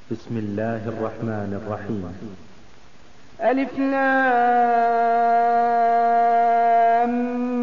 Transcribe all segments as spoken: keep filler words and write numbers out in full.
بسم الله الرحمن الرحيم. ألف لام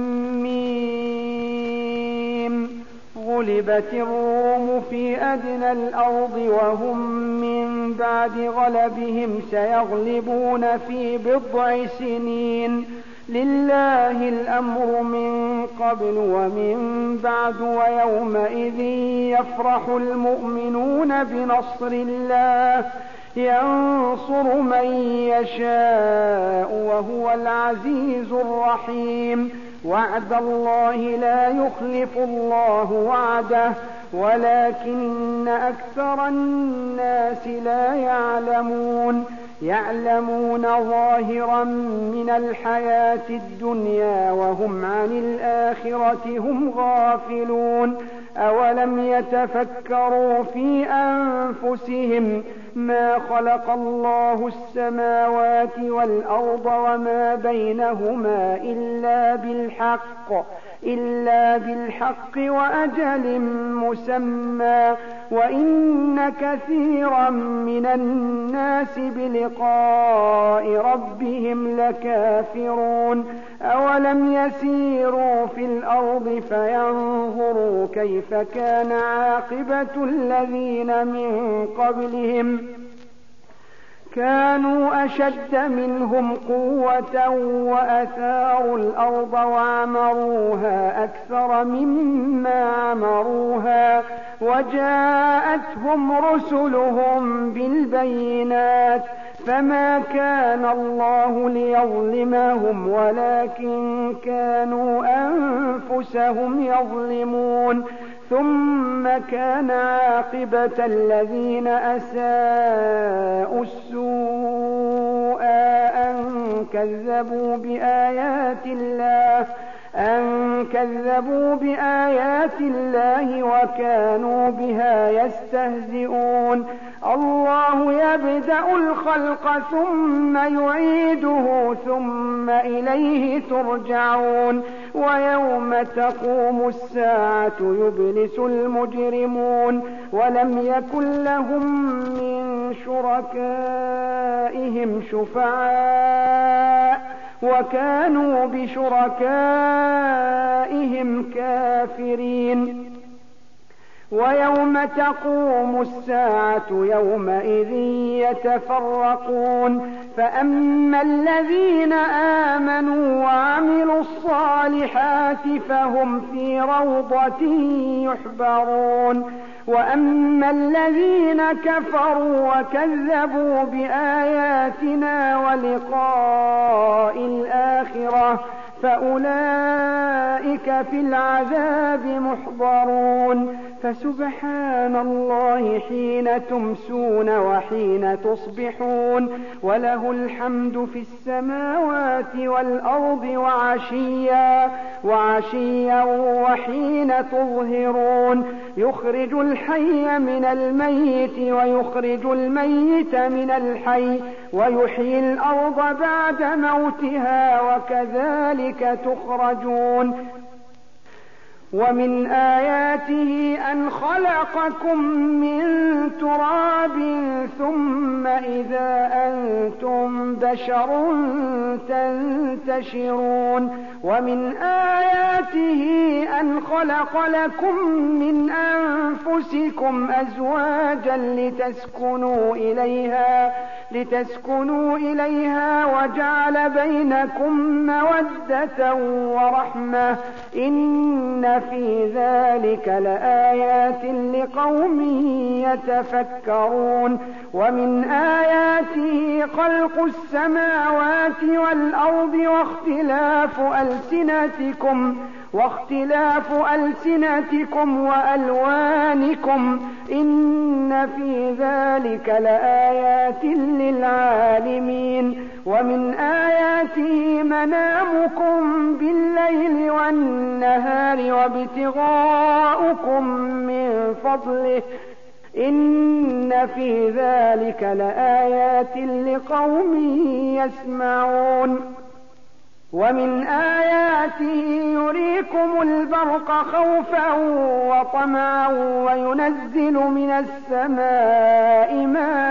ميم. غلبت الروم في أدنى الأرض وهم من بعد غلبهم سيغلبون في بضع سنين. لله الأمر من قبل ومن بعد ويومئذ يفرح المؤمنون بنصر الله ينصر من يشاء وهو العزيز الرحيم. وعد الله لا يخلف الله وعده ولكن أكثر الناس لا يعلمون. يعلمون ظاهرا من الحياة الدنيا وهم عن الآخرة هم غافلون. أولم يتفكروا في أنفسهم ما خلق الله السماوات والأرض وما بينهما إلا بالحق إلا بالحق وأجل مسمى وإن كثيرا من الناس بلقاء ربهم لكافرون. أولم يسيروا في الأرض فينظروا كيف كان عاقبة الذين من قبلهم كانوا أشد منهم قوة وأثاروا الأرض وعمروها أكثر مما عمروها وجاءتهم رسلهم بالبينات فما كان الله ليظلمهم ولكن كانوا أنفسهم يظلمون. ثم كان عاقبة الذين أساءوا السوء أن كذبوا بآيات الله أن كذبوا بآيات الله وكانوا بها يستهزئون. الله يبدأ الخلق ثم يعيده ثم إليه ترجعون. ويوم تقوم الساعة يبلس المجرمون ولم يكن لهم من شركائهم شفعاء وكانوا بشركائهم كافرين. ويوم تقوم الساعة يومئذ يتفرقون فأما الذين آمنوا وعملوا الصالحات فهم في روضة يحبرون. وأما الذين كفروا وكذبوا بآياتنا ولقاء الآخرة فأولئك في العذاب محضرون. فسبحان الله حين تمسون وحين تصبحون وله الحمد في السماوات والأرض وعشيا وعشيا وحين تظهرون. يخرج الحي من الميت ويخرج الميت من الحي ويحيي الأرض بعد موتها وكذلك تخرجون. ومن آياته أن خلقكم من تراب ثم إذا أنتم بشر تنتشرون. ومن آياته أن خلق لكم من أنفسكم أزواجا لتسكنوا إليها لتسكنوا إليها وجعل بينكم مودة ورحمة إن في ذلك لآيات لقوم يتفكرون. ومن آياته خلق السماوات والأرض واختلاف ألسنتكم واختلاف ألسنتكم وألوانكم إن في ذلك لآيات للعالمين. ومن آياته منامكم بالليل والنهار وابتغاؤكم من فضله إن في ذلك لآيات لقوم يسمعون. ومن آياته يريكم البرق خوفا وطمعا وينزل من السماء ماء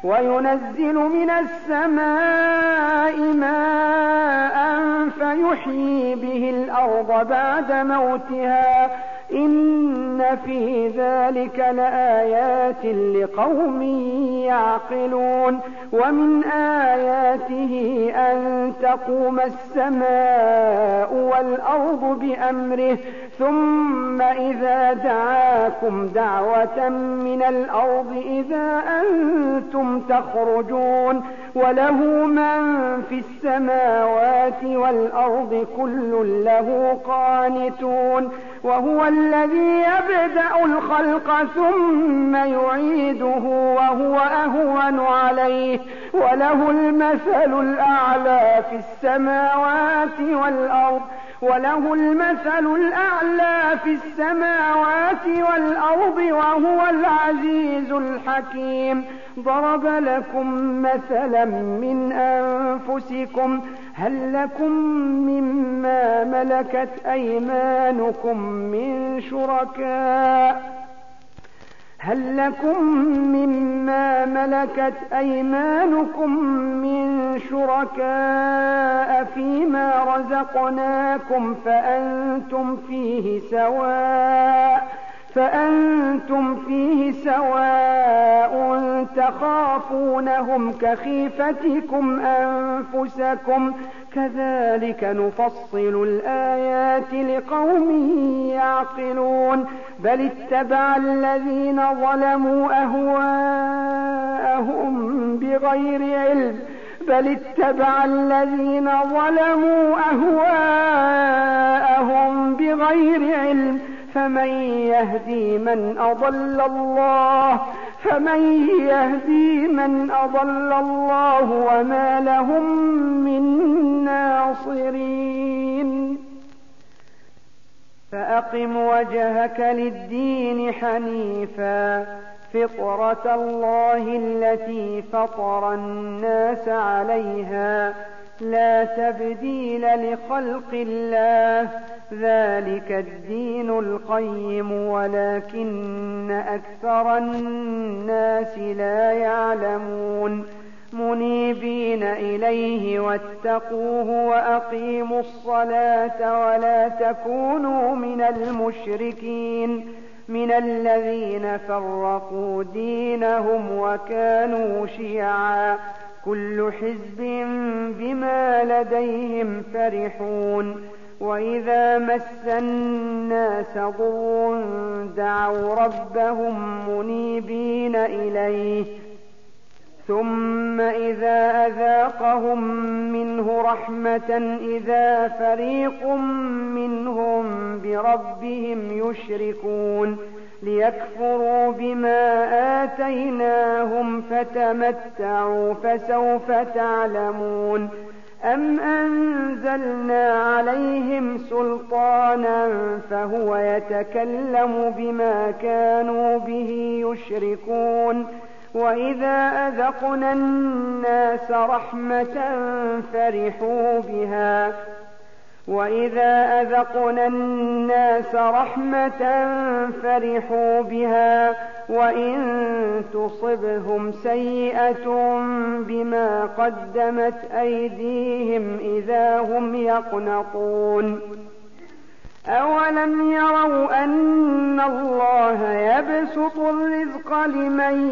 وينزل من السماء ماء فيحيي به الأرض بعد موتها إن في ذلك لآيات لقوم يعقلون ومن آياته أن تقوم السماء والأرض بأمره ثم إذا دعاكم دعوة من الأرض إذا أنتم تخرجون وله من في السماوات والأرض كل له قانتون وهو الذي يبدأ الخلق ثم يعيده وهو أهون عليه وله المثل الأعلى في السماوات والأرض وله المثل الأعلى في السماوات والأرض وهو العزيز الحكيم ضرب لكم مثلا من أنفسكم هل لكم مما ملكت أيمانكم من شركاء هل لكم مما ملكت أيمانكم من شركاء فيما رزقناكم فأنتم فيه سواء فأنتم فيه سواء تخافونهم كخيفتكم أنفسكم كذلك نفصل الآيات لقوم يعقلون بل اتبع الذين ظلموا أهواءهم بغير علم بل اتبع الذين ظلموا أهواءهم بغير علم فمن يهدي من أضل الله فمن يهدي من أضل الله وما لهم من ناصرين فأقم وجهك للدين حنيفا فطرة الله التي فطر الناس عليها لا تبديل لخلق الله ذلك الدين القيم ولكن أكثر الناس لا يعلمون منيبين إليه واتقوه وأقيموا الصلاة ولا تكونوا من المشركين من الذين فرقوا دينهم وكانوا شيعا كل حزب بما لديهم فرحون وإذا مس الناس ضر دعوا ربهم منيبين إليه ثم إذا أذاقهم منه رحمة إذا فريق منهم بربهم يشركون ليكفروا بما آتيناهم فتمتعوا فسوف تعلمون أم أنزلنا عليهم سلطانا فهو يتكلم بما كانوا به يشركون وإذا أذقنا الناس رحمة فرحوا بها وإذا أذقنا الناس رحمة فرحوا بها وإن تصبهم سيئة بما قدمت أيديهم إذا هم يقنطون أولم يروا أن الله يبسط الرزق لمن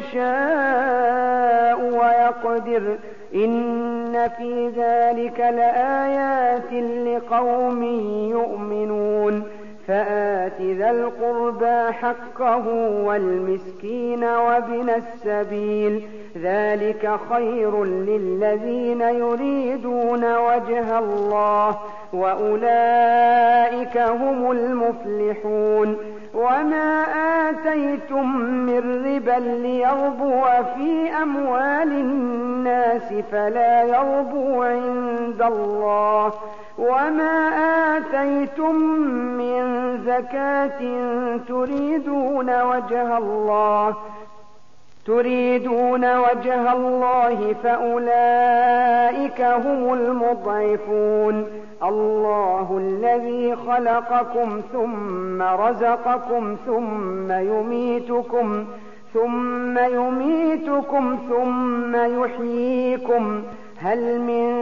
يشاء ويقدر إن في ذلك لآيات لقوم يؤمنون فآت ذا القربى حقه والمسكين وابن السبيل ذلك خير للذين يريدون وجه الله وأولئك هم المفلحون وما آتيتم من ربا ليربو في أموال الناس فلا يربو عند الله وما آتيتم من زكاة تريدون وجه الله تريدون وجه الله فأولئك هم المضعفون الله الذي خلقكم ثم رزقكم ثم يميتكم ثم يميتكم ثم يحييكم هل من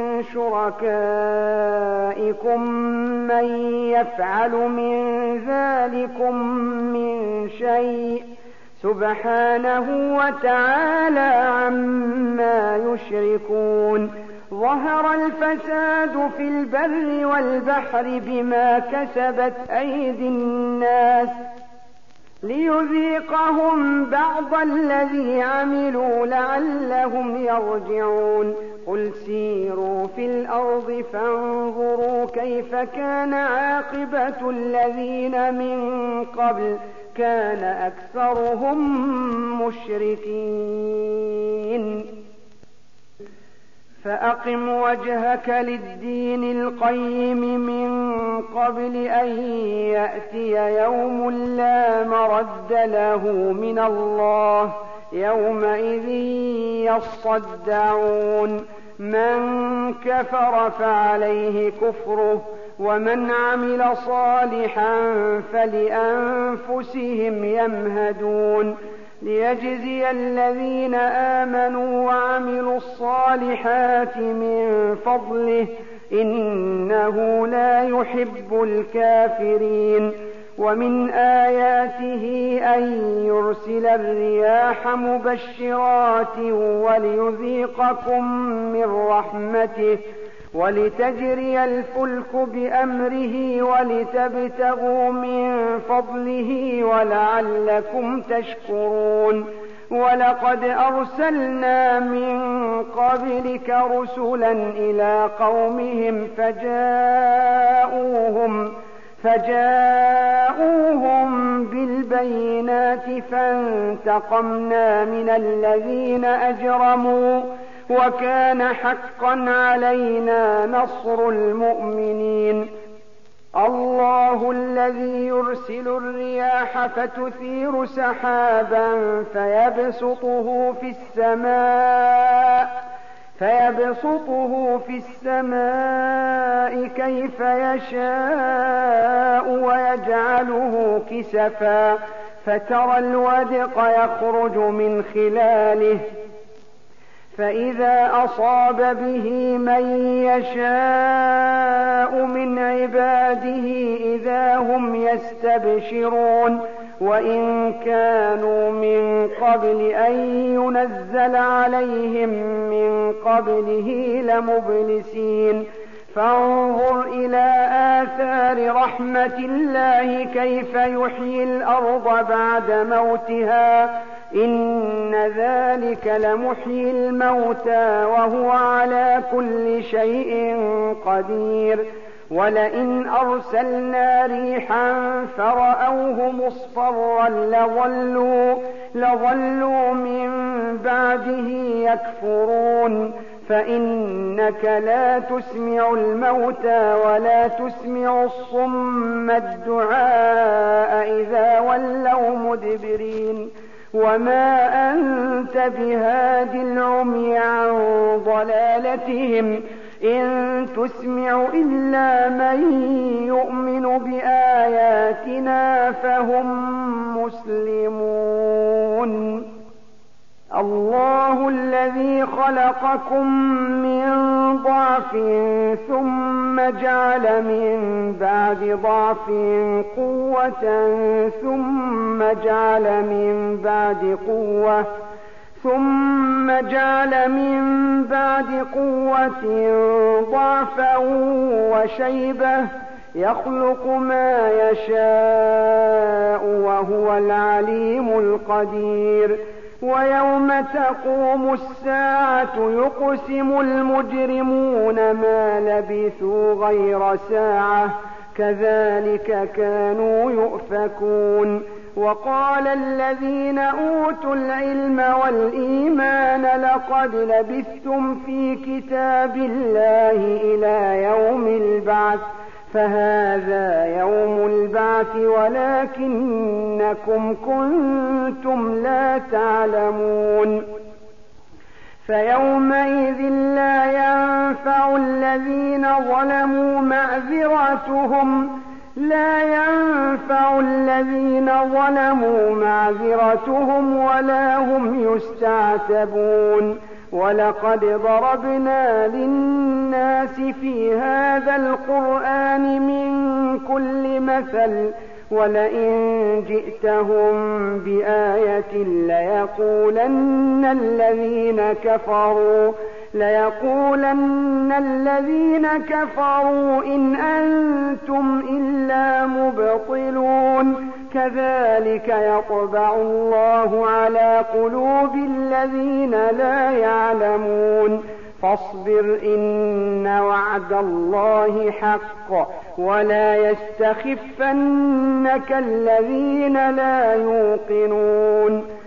شركائكم من يفعل من ذلكم من شيء سبحانه وتعالى عما يشركون ظهر الفساد في البر والبحر بما كسبت أيدي الناس ليذيقهم بعض الذي عملوا لعلهم يرجعون قل سيروا في الأرض فانظروا كيف كان عاقبة الذين من قبل كان أكثرهم مشركين فأقم وجهك للدين القيم من قبل أن يأتي يوم لا مرد له من الله يومئذ يصدعون من كفر فعليه كفره ومن عمل صالحا فلأنفسهم يمهدون ليجزي الذين آمنوا وعملوا الصالحات من فضله إنه لا يحب الكافرين ومن آياته أن يرسل الرياح مبشرات وليذيقكم من رحمته ولتجري الفلك بأمره ولتبتغوا من فضله ولعلكم تشكرون ولقد أرسلنا من قبلك رسلا إلى قومهم فجاءوهم فجاءوهم بالبينات فانتقمنا من الذين أجرموا وكان حقا علينا نصر المؤمنين الله الذي يرسل الرياح فتثير سحابا فيبسطه في السماء فيبسطه في السماء كيف يشاء ويجعله كسفا فترى الودق يخرج من خلاله فإذا أصاب به من يشاء من عباده إذا هم يستبشرون وإن كانوا من قبل أن ينزل عليهم من قبله لمبلسين فانظر إلى آثار رحمة الله كيف يحيي الأرض بعد موتها إن ذلك لمحيي الموتى وهو على كل شيء قدير ولئن أرسلنا ريحا فرأوه مصفرا لظلوا, لظلوا من بعده يكفرون فإنك لا تسمع الموتى ولا تسمع الصم الدعاء إذا ولوا مدبرين وما أنت بهاد العمي عن ضلالتهم إن تسمع إلا من يؤمن بآياتنا فهم مسلمون الله الذي خلقكم من ضعف ثم جعل من بعد ضعف قوة ثم جعل من بعد قوة ثم جعل من بعد قوة ضعفا وشيبة يخلق ما يشاء وهو العليم القدير ويوم تقوم الساعة يقسم المجرمون ما لبثوا غير ساعة كذلك كانوا يؤفكون وقال الذين أوتوا العلم والإيمان لقد لبثتم في كتاب الله إلى يوم البعث فهذا يوم البعث ولكنكم كنتم لا تعلمون فيومئذ لا ينفع الذين ظلموا معذرتهم لا ينفع الذين ظلموا معذرتهم ولا هم يستعتبون ولقد ضربنا للناس في هذا القرآن من كل مثل ولئن جئتهم بآية ليقولن الذين كفروا ليقولن الذين كفروا إن أنتم إلا مبطلون كذلك يطبع الله على قلوب الذين لا يعلمون فاصبر إن وعد الله حق ولا يستخفنك الذين لا يوقنون